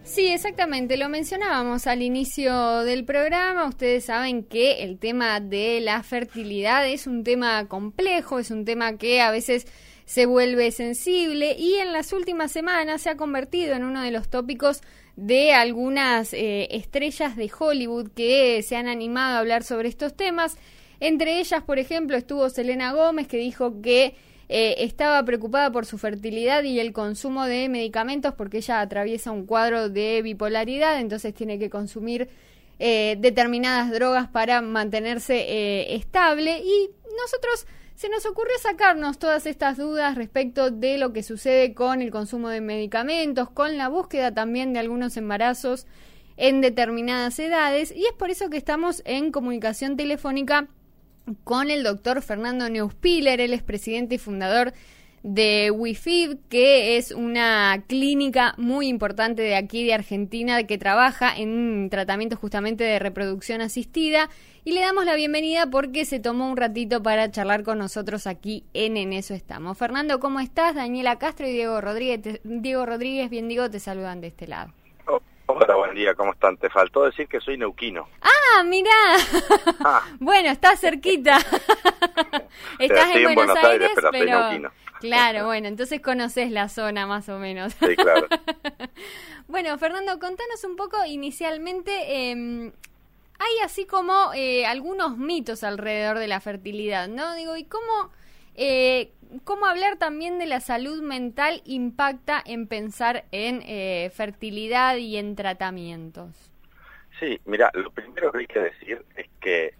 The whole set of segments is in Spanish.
Sí, exactamente, lo mencionábamos al inicio del programa. Ustedes saben que el tema de la fertilidad es un tema complejo, es un tema que a veces se vuelve sensible y en las últimas semanas se ha convertido en uno de los tópicos de algunas estrellas de Hollywood que se han animado a hablar sobre estos temas. Entre ellas, por ejemplo, estuvo Selena Gómez, que dijo que estaba preocupada por su fertilidad y el consumo de medicamentos porque ella atraviesa un cuadro de bipolaridad, entonces tiene que consumir determinadas drogas para mantenerse estable, y nosotros se nos ocurrió sacarnos todas estas dudas respecto de lo que sucede con el consumo de medicamentos, con la búsqueda también de algunos embarazos en determinadas edades, y es por eso que estamos en comunicación telefónica con el doctor Fernando Neuspiller. Él es presidente y fundador de WeFib, que es una clínica muy importante de aquí de Argentina que trabaja en tratamientos justamente de reproducción asistida, y le damos la bienvenida porque se tomó un ratito para charlar con nosotros aquí en Eso Estamos. Fernando, ¿cómo estás? Daniela Castro y Diego Rodríguez, bien digo, te saludan de este lado. Hola, buen día, ¿cómo están? Te faltó decir que soy neuquino. ¡Ah, mirá! Bueno, estás cerquita. Estás en Buenos Aires, pero soy neuquino. Claro, bueno, entonces conoces la zona más o menos. Sí, claro. Bueno, Fernando, contanos un poco inicialmente. Hay así como algunos mitos alrededor de la fertilidad, ¿no? Digo, ¿y cómo hablar también de la salud mental impacta en pensar en fertilidad y en tratamientos? Sí, mira, lo primero que hay que decir es que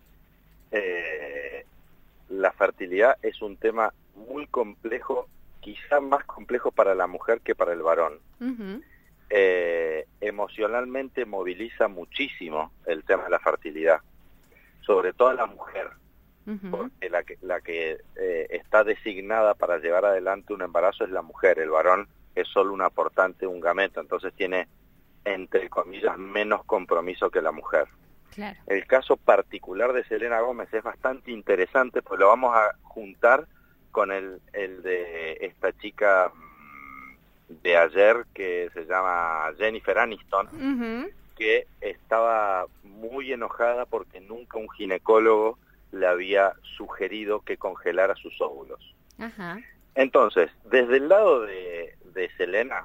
la fertilidad es un tema muy complejo, quizá más complejo para la mujer que para el varón. Uh-huh. Emocionalmente moviliza muchísimo el tema de la fertilidad, sobre todo a la mujer. Uh-huh. Porque la que está designada para llevar adelante un embarazo es la mujer. El varón es solo un aportante, un gameto, entonces tiene, entre comillas, menos compromiso que la mujer. Claro. El caso particular de Selena Gómez es bastante interesante, pues lo vamos a juntar con el de esta chica de ayer que se llama Jennifer Aniston, uh-huh, que estaba muy enojada porque nunca un ginecólogo le había sugerido que congelara sus óvulos. Ajá. Entonces, desde el lado de Selena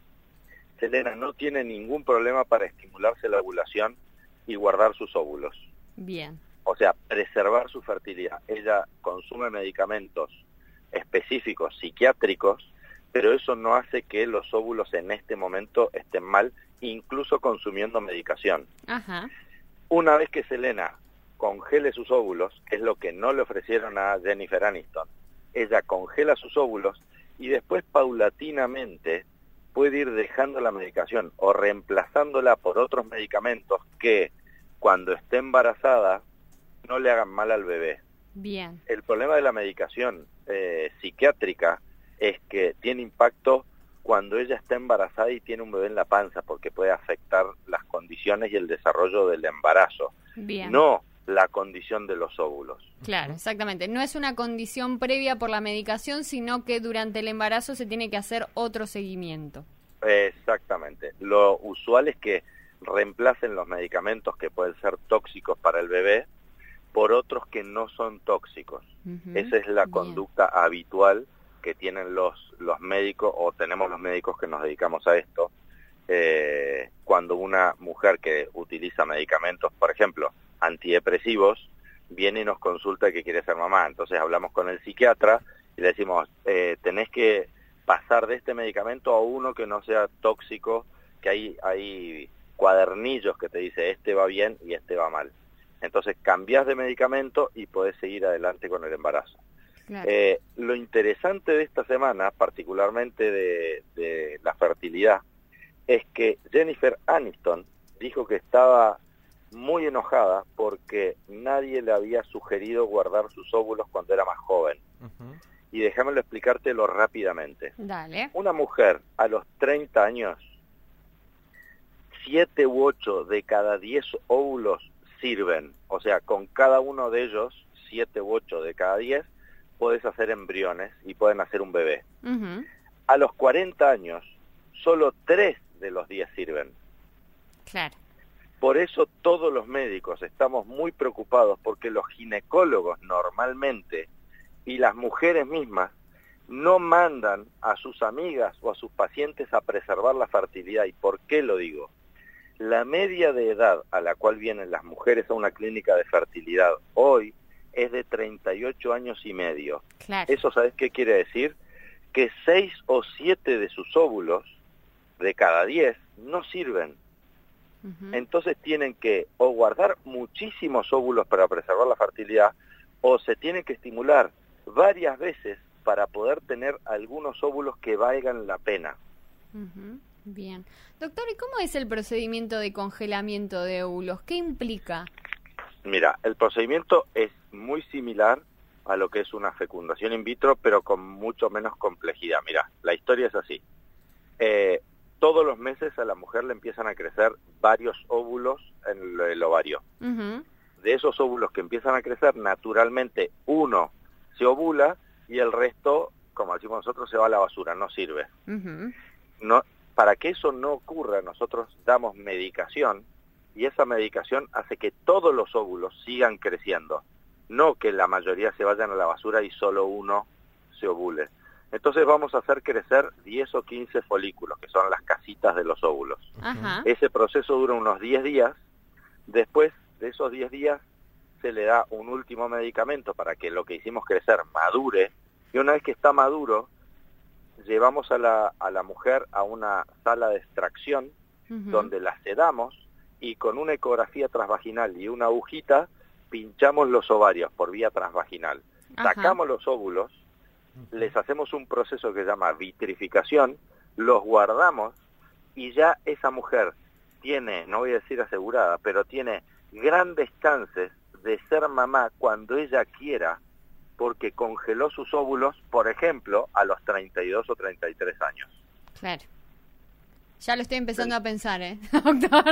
no tiene ningún problema para estimularse la ovulación y guardar sus óvulos. Bien. O sea, preservar su fertilidad. Ella consume medicamentos específicos, psiquiátricos, pero eso no hace que los óvulos en este momento estén mal, incluso consumiendo medicación. Ajá. Una vez que Selena congele sus óvulos, que es lo que no le ofrecieron a Jennifer Aniston, ella congela sus óvulos y después paulatinamente puede ir dejando la medicación o reemplazándola por otros medicamentos que cuando esté embarazada no le hagan mal al bebé. Bien. El problema de la medicación psiquiátrica es que tiene impacto cuando ella está embarazada y tiene un bebé en la panza, porque puede afectar las condiciones y el desarrollo del embarazo. Bien. No la condición de los óvulos. Claro, exactamente. No es una condición previa por la medicación, sino que durante el embarazo se tiene que hacer otro seguimiento. Exactamente. Lo usual es que reemplacen los medicamentos que pueden ser tóxicos para el bebé por otros que no son tóxicos. Uh-huh. Esa es la conducta habitual que tienen los médicos, o tenemos los médicos que nos dedicamos a esto, cuando una mujer que utiliza medicamentos, por ejemplo, antidepresivos, viene y nos consulta que quiere ser mamá. Entonces hablamos con el psiquiatra y le decimos, tenés que pasar de este medicamento a uno que no sea tóxico, que hay cuadernillos que te dice este va bien y este va mal. Entonces cambiás de medicamento y podés seguir adelante con el embarazo. Claro. Lo interesante de esta semana, particularmente de la fertilidad, es que Jennifer Aniston dijo que estaba muy enojada porque nadie le había sugerido guardar sus óvulos cuando era más joven. Uh-huh. Y déjamelo explicártelo rápidamente. Dale. Una mujer a los 30 años, 7 u 8 de cada 10 óvulos sirven. O sea, con cada uno de ellos, 7 u 8 de cada 10, puedes hacer embriones y pueden hacer un bebé. Uh-huh. A los 40 años, solo 3 de los 10 sirven. Claro. Por eso todos los médicos estamos muy preocupados porque los ginecólogos normalmente y las mujeres mismas no mandan a sus amigas o a sus pacientes a preservar la fertilidad. ¿Y por qué lo digo? La media de edad a la cual vienen las mujeres a una clínica de fertilidad hoy es de 38 años y medio. Claro. ¿Eso sabes qué quiere decir? Que 6 o 7 de sus óvulos, de cada 10, no sirven. Entonces tienen que o guardar muchísimos óvulos para preservar la fertilidad, o se tienen que estimular varias veces para poder tener algunos óvulos que valgan la pena. Bien. Doctor, ¿y cómo es el procedimiento de congelamiento de óvulos? ¿Qué implica? Mira, el procedimiento es muy similar a lo que es una fecundación in vitro, pero con mucho menos complejidad. Mira, la historia es así. Todos los meses a la mujer le empiezan a crecer varios óvulos en el ovario. De esos óvulos que empiezan a crecer, naturalmente uno se ovula y el resto, como decimos nosotros, se va a la basura, no sirve. No, para que eso no ocurra, nosotros damos medicación y esa medicación hace que todos los óvulos sigan creciendo, no que la mayoría se vayan a la basura y solo uno se ovule. Entonces vamos a hacer crecer 10 o 15 folículos, que son las casitas de los óvulos. Ese proceso dura unos 10 días. Después de esos 10 días se le da un último medicamento para que lo que hicimos crecer madure. Y una vez que está maduro, llevamos a la mujer a una sala de extracción donde la sedamos y con una ecografía transvaginal y una agujita pinchamos los ovarios por vía transvaginal. Sacamos los óvulos, les hacemos un proceso que se llama vitrificación, los guardamos y ya esa mujer tiene, no voy a decir asegurada, pero tiene grandes chances de ser mamá cuando ella quiera, porque congeló sus óvulos, por ejemplo, a los 32 o 33 años. Claro. Ya lo estoy empezando a pensar, doctor.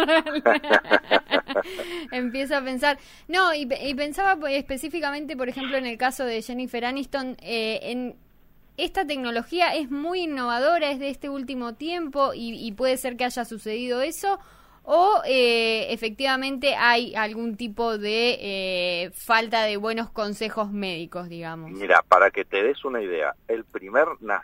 Empiezo a pensar. No, y pensaba específicamente, por ejemplo, en el caso de Jennifer Aniston, en esta tecnología es muy innovadora, es de este último tiempo y puede ser que haya sucedido eso, o efectivamente hay algún tipo de falta de buenos consejos médicos, digamos. Mira, para que te des una idea, el primer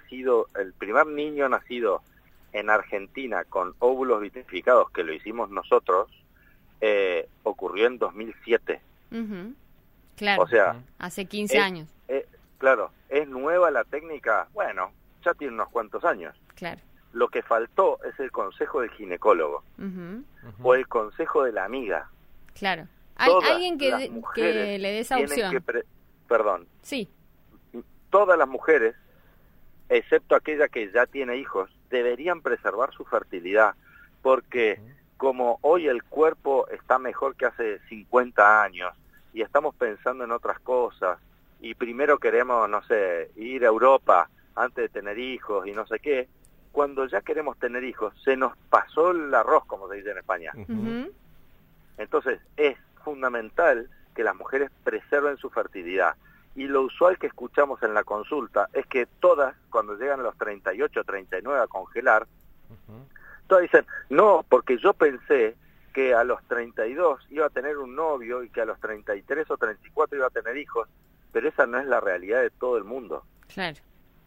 niño nacido en Argentina con óvulos vitrificados, que lo hicimos nosotros, ocurrió en 2007. Claro, o sea, hace 15 años. Claro, ¿es nueva la técnica? Bueno, ya tiene unos cuantos años. Claro. Lo que faltó es el consejo del ginecólogo o el consejo de la amiga. Claro. Alguien que le dé esa opción. Perdón. Sí. Todas las mujeres, excepto aquella que ya tiene hijos, deberían preservar su fertilidad, porque como hoy el cuerpo está mejor que hace 50 años y estamos pensando en otras cosas y primero queremos, no sé, ir a Europa antes de tener hijos y no sé qué, cuando ya queremos tener hijos se nos pasó el arroz, como se dice en España. Entonces es fundamental que las mujeres preserven su fertilidad. Y lo usual que escuchamos en la consulta es que todas, cuando llegan a los 38 o 39 a congelar, todas dicen, no, porque yo pensé que a los 32 iba a tener un novio y que a los 33 o 34 iba a tener hijos, pero esa no es la realidad de todo el mundo. Claro.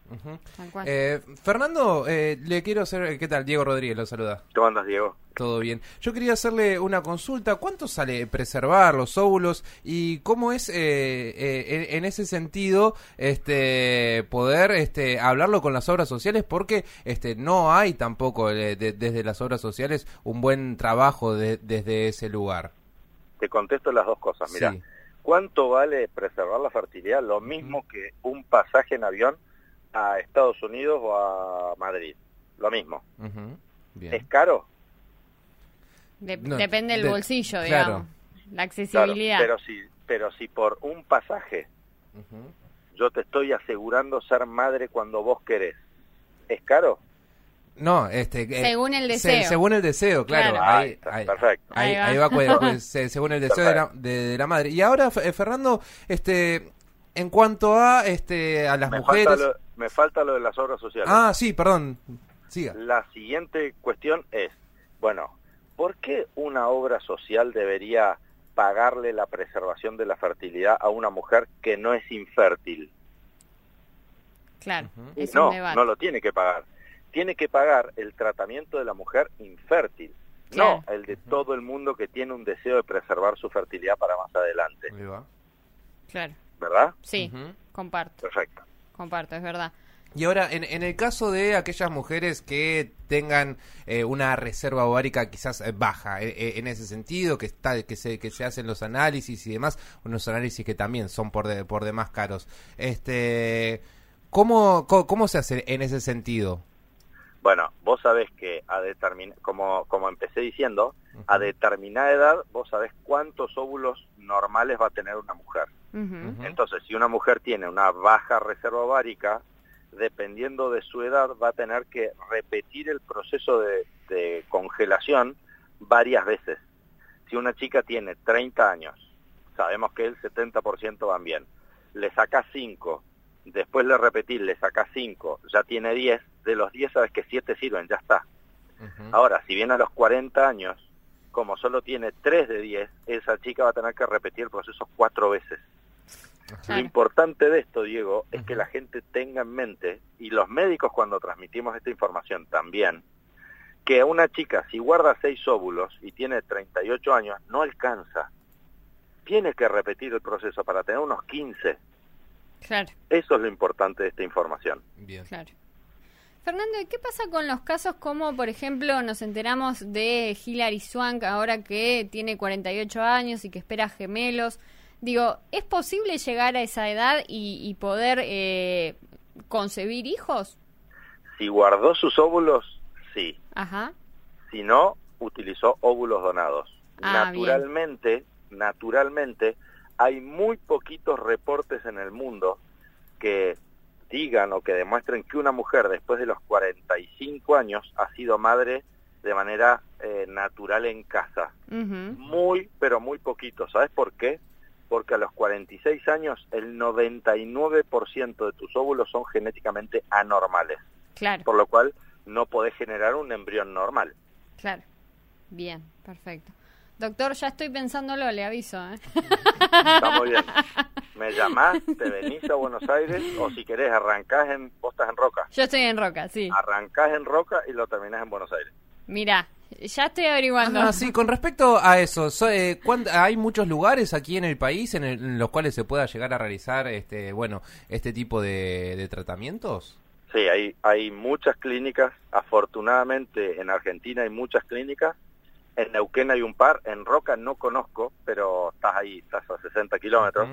Fernando, le quiero hacer... ¿Qué tal? Diego Rodríguez lo saluda. ¿Cómo andas, Diego? Todo bien. Yo quería hacerle una consulta. ¿Cuánto sale preservar los óvulos y cómo es en ese sentido poder hablarlo con las obras sociales? Porque no hay tampoco desde las obras sociales un buen trabajo desde ese lugar. Te contesto las dos cosas. Mira, sí. ¿Cuánto vale preservar la fertilidad? Lo mismo que un pasaje en avión a Estados Unidos o a Madrid. Lo mismo. Bien. ¿Es caro? Depende del bolsillo, digamos. La accesibilidad. Claro, pero si por un pasaje yo te estoy asegurando ser madre cuando vos querés, ¿es caro? No, según el deseo. Según el deseo, claro. Perfecto. Ahí va pues, según el deseo de la madre. Y ahora, Fernando, en cuanto a las mujeres... Me falta lo de las obras sociales. Ah, sí, perdón. Siga. La siguiente cuestión es, bueno, ¿por qué una obra social debería pagarle la preservación de la fertilidad a una mujer que no es infértil? Claro, es No, un debate. no lo tiene que pagar. Tiene que pagar el tratamiento de la mujer infértil, Claro. no el de todo el mundo que tiene un deseo de preservar su fertilidad para más adelante. Ahí va. Claro, ¿Verdad? sí, comparto, Perfecto. es verdad. Y ahora, en el caso de aquellas mujeres que tengan una reserva ovárica quizás baja, en ese sentido, que se hacen los análisis y demás, unos análisis que también son por demás caros, ¿cómo se hace en ese sentido? Bueno, vos sabés que como empecé diciendo, a determinada edad vos sabés cuántos óvulos normales va a tener una mujer. Entonces, si una mujer tiene una baja reserva ovárica, dependiendo de su edad, va a tener que repetir el proceso de congelación varias veces. Si una chica tiene 30 años, sabemos que el 70% van bien, le sacás 5, después le repetís, le sacás 5, ya tiene 10, de los 10 sabes que 7 sirven, ya está. Ahora, si viene a los 40 años, como solo tiene 3 de 10, esa chica va a tener que repetir el proceso 4 veces. Lo importante de esto, Diego, es que la gente tenga en mente, y los médicos cuando transmitimos esta información también, que a una chica, si guarda 6 óvulos y tiene 38 años, no alcanza. Tiene que repetir el proceso para tener unos 15. Claro. Eso es lo importante de esta información. Bien. Claro. Fernando, ¿y qué pasa con los casos como, por ejemplo, nos enteramos de Hilary Swank, ahora que tiene 48 años y que espera gemelos? Digo, ¿es posible llegar a esa edad y poder concebir hijos? Si guardó sus óvulos, sí. Ajá. Si no, utilizó óvulos donados. Ah, Naturalmente, hay muy poquitos reportes en el mundo que digan o que demuestren que una mujer después de los 45 años ha sido madre de manera natural en casa. Muy, pero muy poquito. ¿Sabes por qué? Porque a los 46 años el 99% de tus óvulos son genéticamente anormales. Claro. Por lo cual no podés generar un embrión normal. Claro. Bien, perfecto. Doctor, ya estoy pensándolo, le aviso. Está muy bien. Me llamás, te venís a Buenos Aires, o si querés vos estás en Roca. Yo estoy en Roca, sí. Arrancás en Roca y lo terminás en Buenos Aires. Mirá, ya estoy averiguando. Ah, sí, con respecto a eso, ¿hay muchos lugares aquí en el país en los cuales se pueda llegar a realizar este tipo de tratamientos? Sí, hay muchas clínicas. Afortunadamente en Argentina hay muchas clínicas. En Neuquén hay un par. En Roca no conozco, pero estás a 60 kilómetros.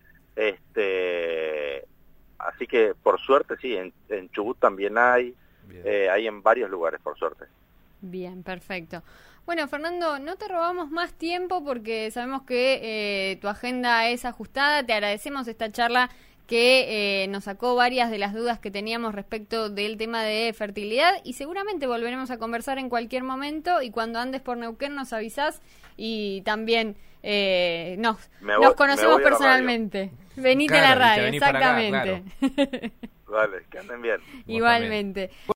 Así que por suerte sí, en Chubut también hay. Hay en varios lugares, por suerte. Bien, perfecto. Bueno, Fernando, no te robamos más tiempo porque sabemos que tu agenda es ajustada. Te agradecemos esta charla que nos sacó varias de las dudas que teníamos respecto del tema de fertilidad y seguramente volveremos a conversar en cualquier momento y cuando andes por Neuquén nos avisás y también nos conocemos personalmente. Venite a la radio, vení para acá, exactamente. Vale, que anden bien. Igualmente.